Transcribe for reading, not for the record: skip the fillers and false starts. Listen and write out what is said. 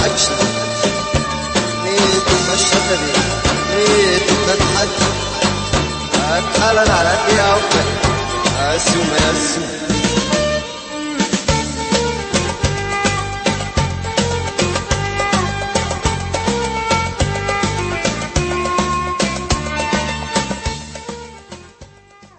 أكشن نيته مشى بيه نيته تضحك أتحلل على دي عقل أسو ما يسو